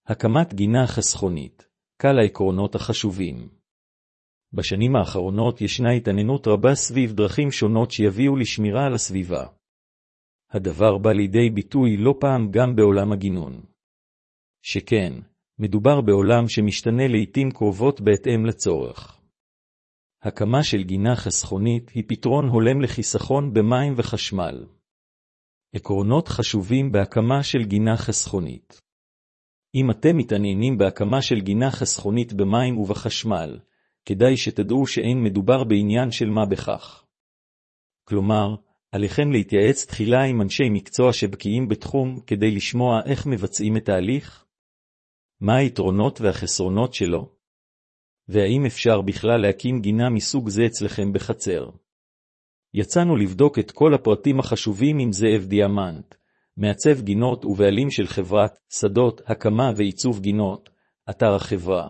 הקמת גינה חסכונית, קל העקרונות החשובים. בשנים האחרונות ישנה התעניינות רבה סביב דרכים שונות שיביאו לשמירה על הסביבה. הדבר בא לידי ביטוי לא פעם גם בעולם הגינון. שכן, מדובר בעולם שמשתנה לעתים קרובות בהתאם לצורך. הקמה של גינה חסכונית היא פתרון הולם לחיסכון במים וחשמל. עקרונות חשובים בהקמה של גינה חסכונית. אם אתם מתעניינים בהקמה של גינה חסכונית במים ובחשמל, כדאי שתדעו שאין מדובר בעניין של מה בכך. כלומר, עליכם להתייעץ תחילה עם אנשי מקצוע שבקיאים בתחום כדי לשמוע איך מבצעים את ההליך, מה היתרונות והחסרונות שלו, והאם אפשר בכלל להקים גינה מסוג זה אצלכם בחצר. יצאנו לבדוק את כל הפרטים החשובים עם זאב דיאמנט, מעצב גינות ובעלים של חברת שדות, הקמה ועיצוב גינות, אתר החברה,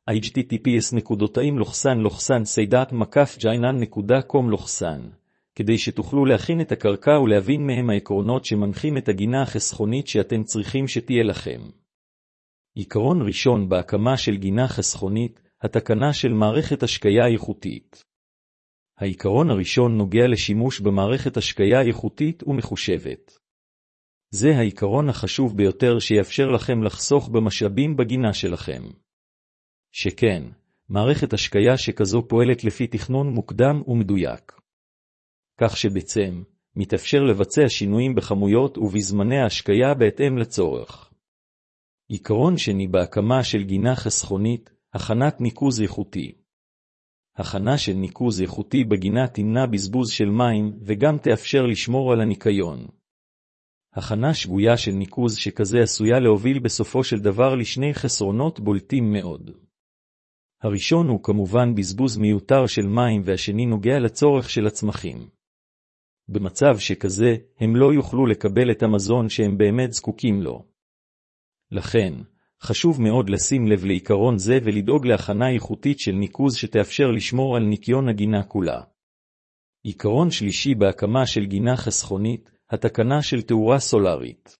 https://seidat-jainan.com/, כדי שתוכלו להכין את הקרקע ולהבין מהם העקרונות שמנחים את הגינה החסכונית שאתם צריכים שתהיה לכם. עיקרון ראשון בהקמה של גינה חסכונית, התקנה של מערכת השקיה איכותית. העיקרון הראשון נוגע לשימוש במערכת השקיה איכותית ומחושבת. זה העיקרון החשוב ביותר שיאפשר לכם לחסוך במשאבים בגינה שלכם. שכן, מערכת השקיה שכזו פועלת לפי תכנון מוקדם ומדויק. כך שבעצם, מתאפשר לבצע שינויים בכמויות ובזמני ההשקיה בהתאם לצורך. עיקרון שני בהקמה של גינה חסכונית, הכנת ניקוז איכותי. הכנה של ניקוז איכותי בגינה תמנע בזבוז של מים וגם תאפשר לשמור על הניקיון. הכנה שגויה של ניקוז שכזה עשויה להוביל בסופו של דבר לשני חסרונות בולטים מאוד. הראשון הוא כמובן בזבוז מיותר של מים והשני נוגע לצורך של הצמחים. במצב שכזה הם לא יוכלו לקבל את המזון שהם באמת זקוקים לו. לכן, חשוב מאוד לשים לב לעיקרון זה ולדאוג להכנה איכותית של ניקוז שתאפשר לשמור על ניקיון הגינה כולה. עיקרון שלישי בהקמה של גינה חסכונית, התקנה של תאורה סולרית.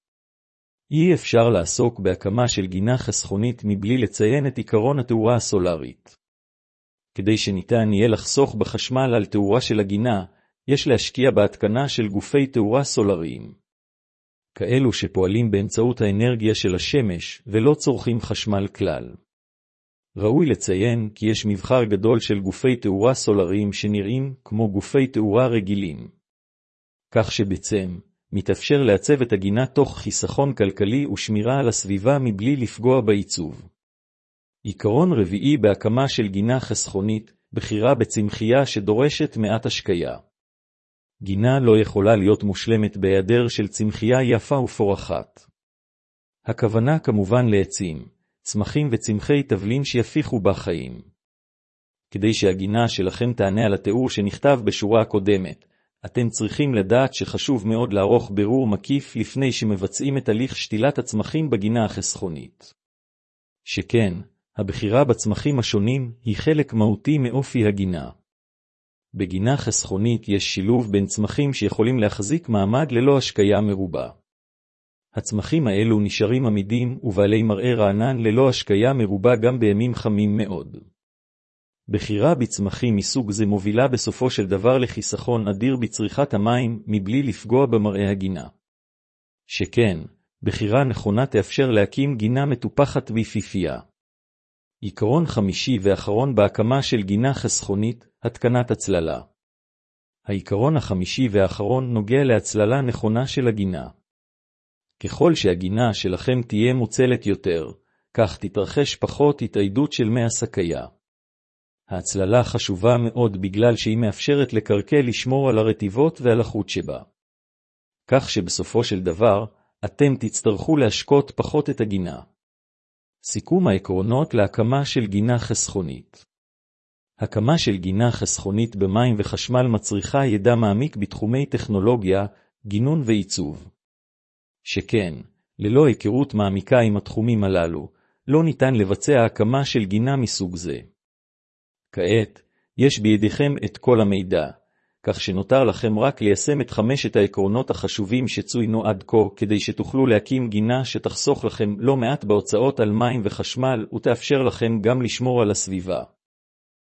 אי אפשר לעסוק בהקמה של גינה חסכונית מבלי לציין את עיקרון התאורה הסולרית. כדי שניתן יהיה לחסוך בחשמל על תאורה של הגינה, יש להשקיע בהתקנה של גופי תאורה סולריים. כאלו שפועלים באמצעות האנרגיה של השמש ולא צורכים חשמל כלל. ראוי לציין כי יש מבחר גדול של גופי תאורה סולריים שנראים כמו גופי תאורה רגילים. כך שבעצם, מתאפשר לעצב את הגינה תוך חיסכון כלכלי ושמירה על הסביבה מבלי לפגוע בעיצוב. עיקרון רביעי בהקמה של גינה חסכונית, בחירה בצמחייה שדורשת מעט השקיה. גינה לא יכולה להיות מושלמת בהיעדר של צמחייה יפה ופורחת. הכוונה כמובן לעצים, צמחים וצמחי תבלין שיפיחו בה חיים. כדי שהגינה שלכם תענה על התיאור שנכתב בשורה הקודמת, אתם צריכים לדעת שחשוב מאוד לערוך בירור מקיף לפני שמבצעים את הליך שתילת הצמחים בגינה החסכונית. שכן, הבחירה בצמחים השונים היא חלק מהותי מאופי הגינה. בגינה חסכונית יש שילוב בין צמחים שיכולים להחזיק מעמד ללא השקיה מרובה. הצמחים האלו נשארים עמידים ובעלי מראה רענן ללא השקיה מרובה גם בימים חמים מאוד. בחירה בצמחים מסוג זה מובילה בסופו של דבר לחיסכון אדיר בצריכת המים מבלי לפגוע במראה הגינה. שכן, בחירה נכונה תאפשר להקים גינה מטופחת ויפיפייה. עיקרון חמישי ואחרון בהקמה של גינה חסכונית, התקנת הצללה. העיקרון החמישי והאחרון נוגע להצללה נכונה של הגינה. ככל שהגינה שלכם תהיה מוצלת יותר, כך תתרחש פחות התאיידות של מי השקיה. ההצללה חשובה מאוד בגלל שהיא מאפשרת לקרקע לשמור על הרטיבות ועל החוט שבה. כך שבסופו של דבר, אתם תצטרכו להשקות פחות את הגינה. סיכום העקרונות להקמה של גינה חסכונית. הקמה של גינה חסכונית במים וחשמל מצריכה ידע מעמיק בתחומי טכנולוגיה, גינון ועיצוב. שכן, ללא היכרות מעמיקה עם התחומים הללו, לא ניתן לבצע הקמה של גינה מסוג זה. כעת, יש בידיכם את כל המידע, כך שנותר לכם רק ליישם את 5 העקרונות החשובים שצוינו עד כה, כדי שתוכלו להקים גינה שתחסוך לכם לא מעט בהוצאות על מים וחשמל, ותאפשר לכם גם לשמור על הסביבה.